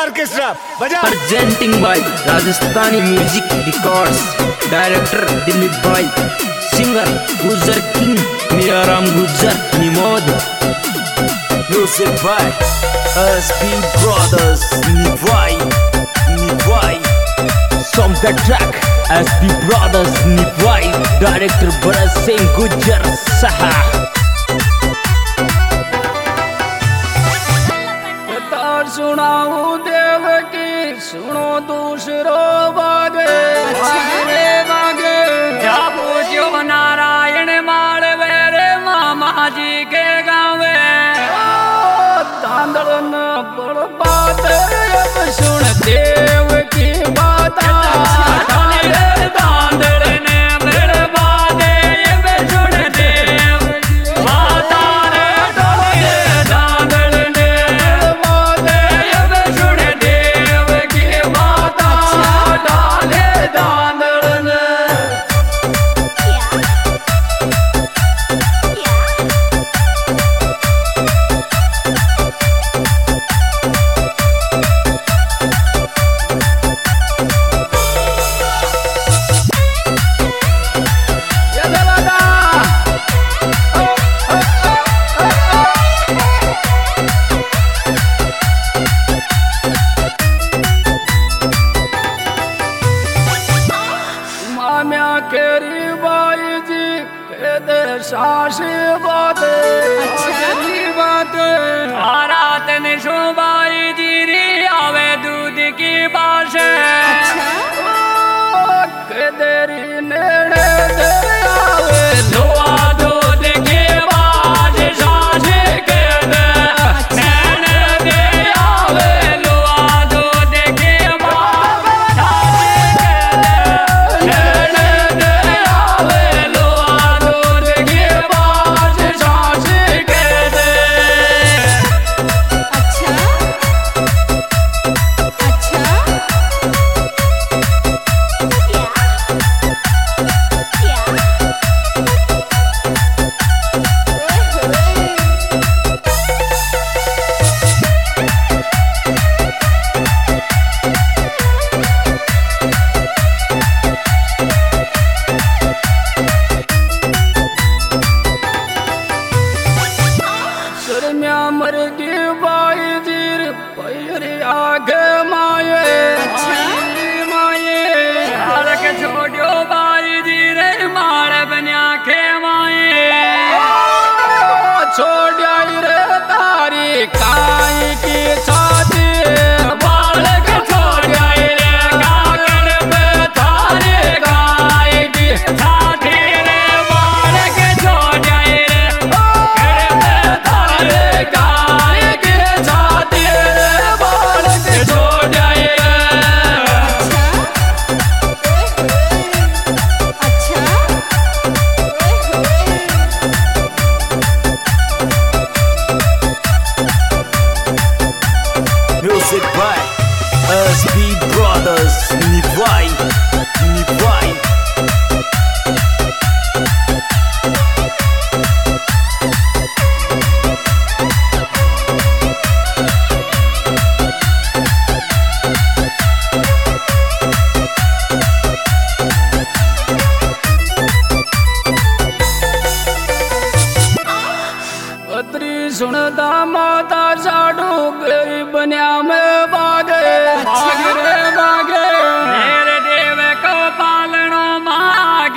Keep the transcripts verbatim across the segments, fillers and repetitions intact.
Orchestra बजा। Presenting by Rajasthani music records, director Dilip भाई, singer Gujar king Miyaram Gujar Nimod, music by SP brothers निभाई निभाई song the track SP brothers निभाई, director Bharat Singh Gujar सहा। सुनाऊ देव की सुनो दूसरो बागे बागे बागे क्या पूछो नारायण माल वेरे मामा जी के गावे तांदलन बड़ बात अब सुन देव की बात केरी बाई जी के दे सासी बाते अच्छी बाते आरात ने शो बाई जी री आवे दूध की बाश के देरी नेड़े दे आवे लोआ दूध की बाश सासी के दे नेड़े दे आवे लोआ दूध की बाश सासी के दे मर की बाई जीर पैर आगे माये माये हार के छोड़ो बाई जीर मारे बनिया के माये छोड़ रे तारी काई की छाती बाल के छोड़ रे काकर पे तारी काई की छाती रे बाल के छोड़ रे काकर पे तारी काई की छाती रे बाल के छोड़ रे म्यूजिक बाय एसपी ब्रदर्स निभाई निभाई सुनता माता साडू गई बनिया में बागे बागे रे बागे मेरे देव को पालनो माँ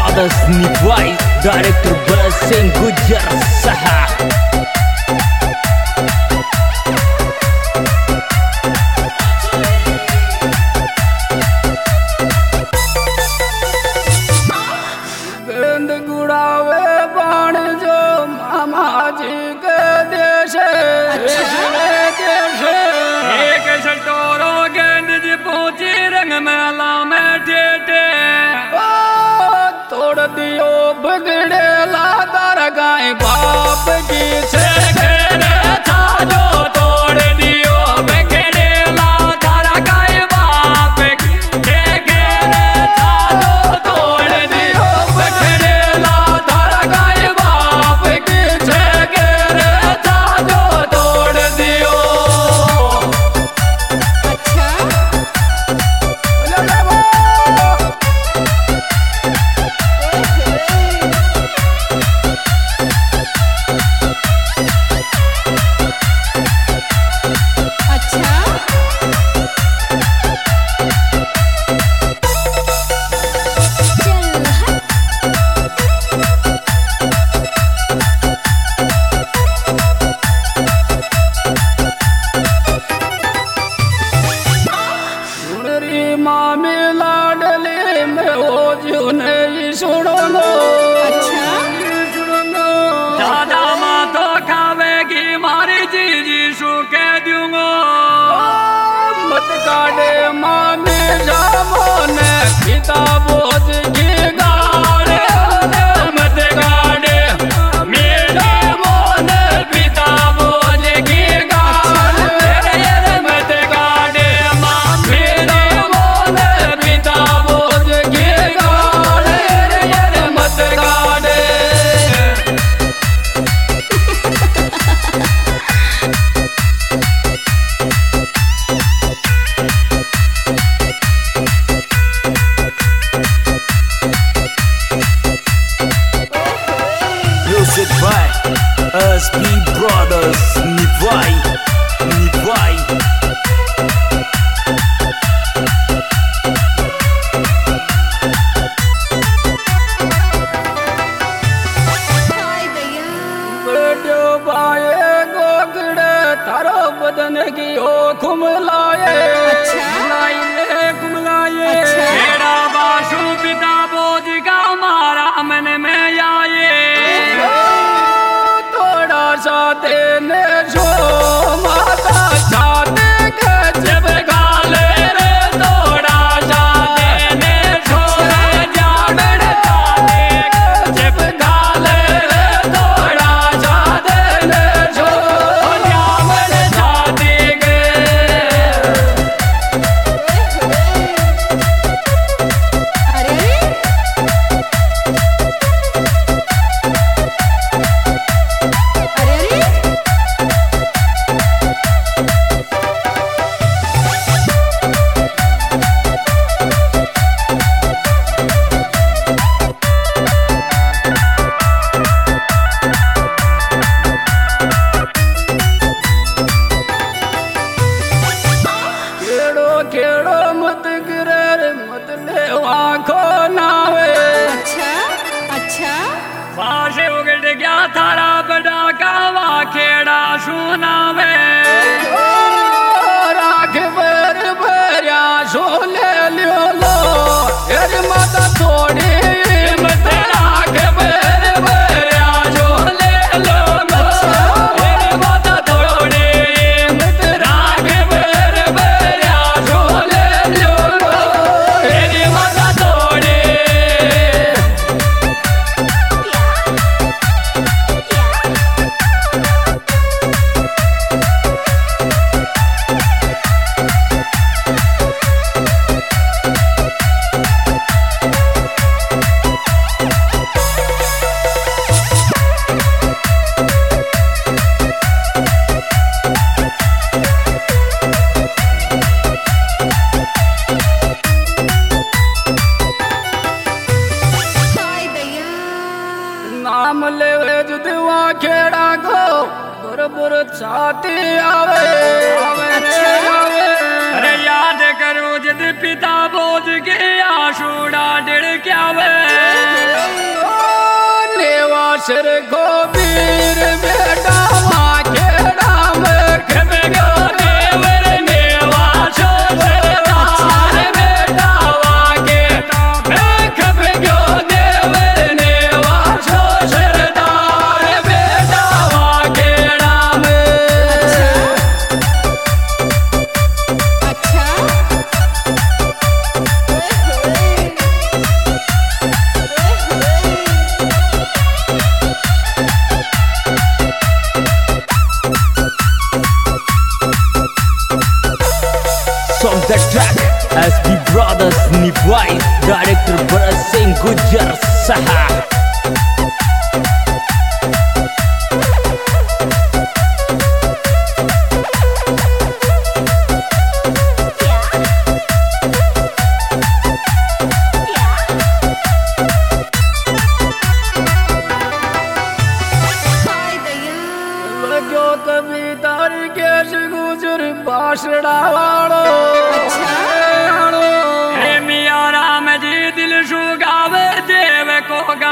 Brothers Nivai, Director Blessing Gujar Saha. गेंद गुड़ावे बाण जो मामा जी के देश एक सटोरो गेंद जी पहुंची रंग मेला में ठेठे तोड़ दियो बिगड़े लादार गाय बाप की से घेरे था जो तोड़ दियो बिगड़े लादार गाय बाप की से घेरे था जो तोड़ दियो बिगड़े लादार गाय बाप की से घेरे था जो तोड़ दियो। मामी लाडली में हो जुने सुनो अच्छा सुनो दादा माँ तो खावेगी मारी जीजी सु के दूंगो मत काटे मामी जामो ने पिता बोझ की गाड़े मत काटे मेरे मोन पिता बोझ की गाड़े मत काटे मामी पिता बोझ की गाड़े मत काटे। Music by S B Brothers Nivai, Nivai. बेटो बाए गोगड़े थारो बदन की ओ खुमलाए खुमलाए खुमलाए मेरा बासु पिता बोझ का मारा मन में आए थोड़ा सा देने जो माता चाहते के जब गाले रे थोड़ा सा देने जो जागड़ चाहते जब गाले रे थोड़ा सा देने जो जागड़ चाहते गे। खेड़ो खेड़ो मत गिरे मत ले आँखों नावे अच्छा अच्छा फाशे उगड़ गया थारा बड़ा कावा खेड़ा सुनावे राख बर भरिया सोले लियो लो यार माता थोड़ी मत राख बर भरिया सोले लो यार माता थोड़ी मत राख बर भरिया सोले लो यार माता थोड़ी। नाम ले जुदवा खेड़ा को बुर बुर छाती आवे आवे रे आवे अरे याद करो जद पिता बोझ के आशूड़ा डिड़ क्या वे नेवा सिर को वीर बेटा माँ के नाम खप गयो देवर नेवा छोड़दार बेटा माँ के खप गयो देवर नेवा छोड़दार बेटा माँ के नाम अच्छा Song the track S P Brothers Nivai Director Bharat Singh Gujjar Saha हाय दया लगो कभी तार के गुजर बासड़ा वालो अच्छा हे मिया राम जी दिल शु गावे देव को